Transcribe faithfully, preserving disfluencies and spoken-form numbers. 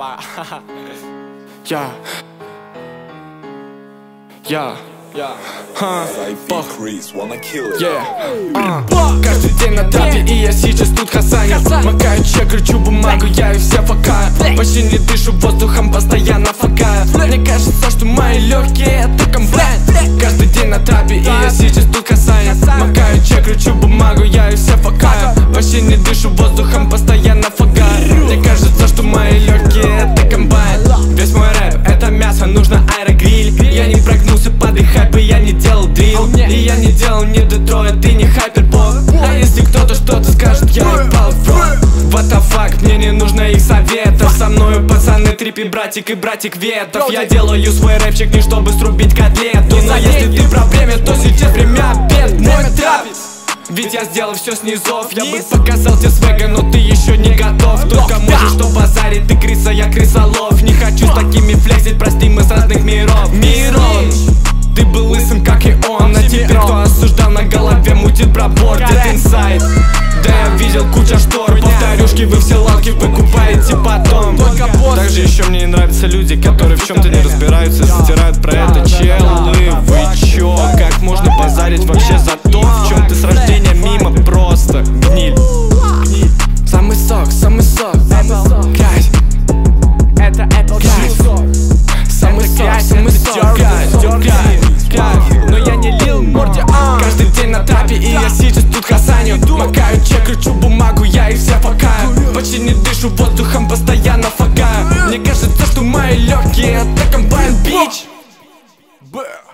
Я Я Ха, пох, yeah. uh. Каждый день на трапе, и я сейчас тут хасаню. Макаю чек, кручу бумагу, я и все факаю. Почти не дышу воздухом, постоянно факаю. Мне кажется, что мои легкие это комбайн. Каждый день на трапе, и я сейчас тут хасаню. Макаю чек, кручу бумагу, я и все факаю. Почти не дышу воздухом, постоянно факаю. Мне кажется, что мои легкие это комбайн. Весь мой рэп это мясо, нужно аэрогриль. Я не прогнулся под их хайп, и я не делал дрил. И я не делал ни Детройт, и не хайперпоп. А если кто-то что-то скажет, я ебал в рот. What the fuck, мне не нужно их советов. Со мною пацаны трипи, братик и братик ветов. Я делаю свой рэпчик не чтобы срубить котлету. Но если ты в проблеме, то сейчас время обед. Мой трап, ведь я сделал все снизов. Я бы показал тебе свега, но ты еще не готов. Только можешь что базарить, ты крыса, я крысолов. Не хочу с такими флексить, прости, мы с разных миров. Мирон, ты был лысым, как и он. А теперь кто осуждал, на голове мутит пробор. Где инсайд? Да я видел куча штор. Повторюшки, вы все лалки покупаете потом. Также еще мне не нравятся люди, которые в чем-то не разбираются, затирают про это. Челы, вы чё? Как можно базарить вообще за то, в чем ты с рождения мимо? Просто гниль. Самый сок, самый сок. Кайф. Это Кайф. Самый сок, самый сок. Кайф, кайф. Но я не лил морде. Каждый день на трапе, и я сейчас тут хасаню. Макаю чек, кручу бумагу, я и все факаю. Почти не дышу воздухом, постоянно факаю. Мне кажется, что мои легкие это комбайн, бич.